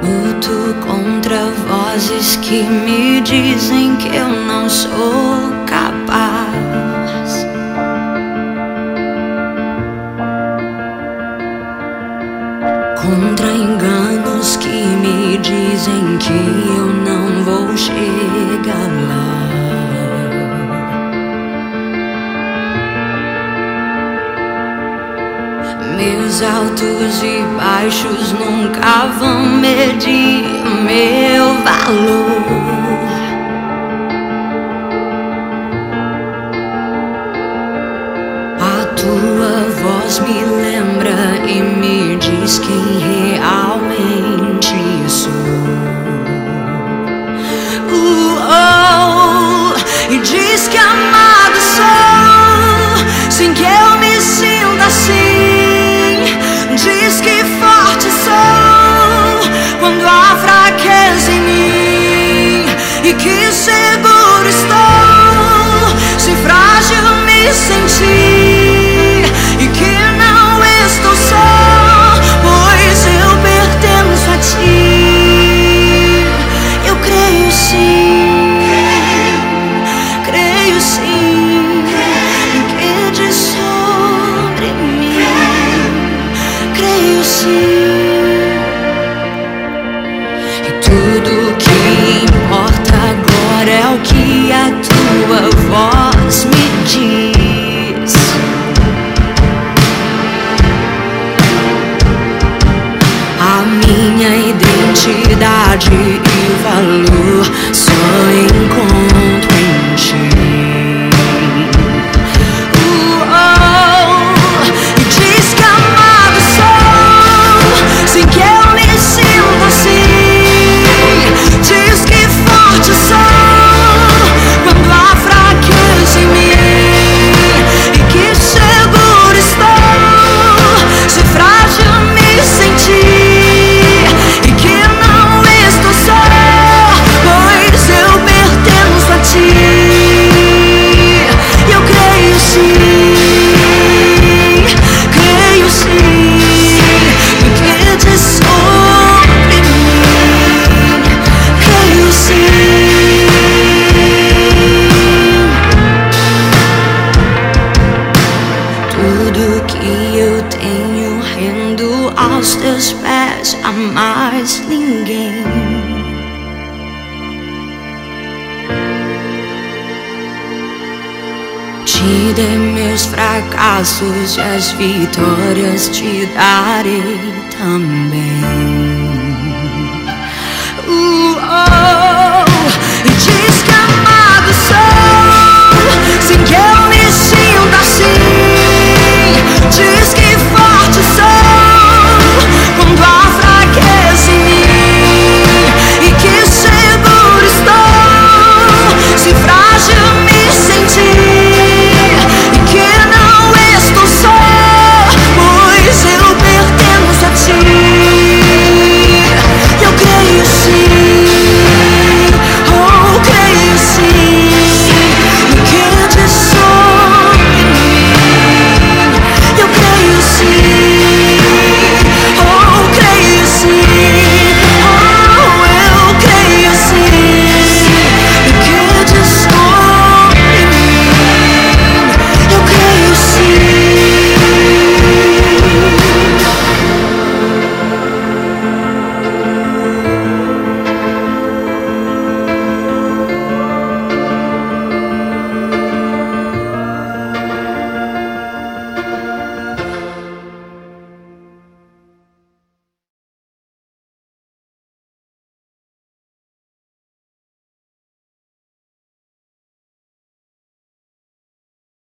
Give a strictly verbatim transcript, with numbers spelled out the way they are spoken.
Luto contra vozes que me dizem que eu não sou capaz. Contra enganos que me dizem que eu não vou chegar lá. Meus altos e baixos nunca vão medir meu valor. A tua voz me lembra e me diz quem realmente sou. Uh, oh, e diz que amado sou, sem que eu me sinta assim. Diz que forte sou quando há fraqueza em mim, e que seguro estou se frágil me sentir, e que não estou só, pois eu pertenço a ti. Eu creio sim, creio sim, que diz sobre mim. Creio sim, e tudo que importa agora é o que a tua voz me diz. A minha identidade e valor só encontro em ti. Aos teus pés, a mais ninguém. Te dei meus fracassos e as vitórias te darei também. Uh, oh.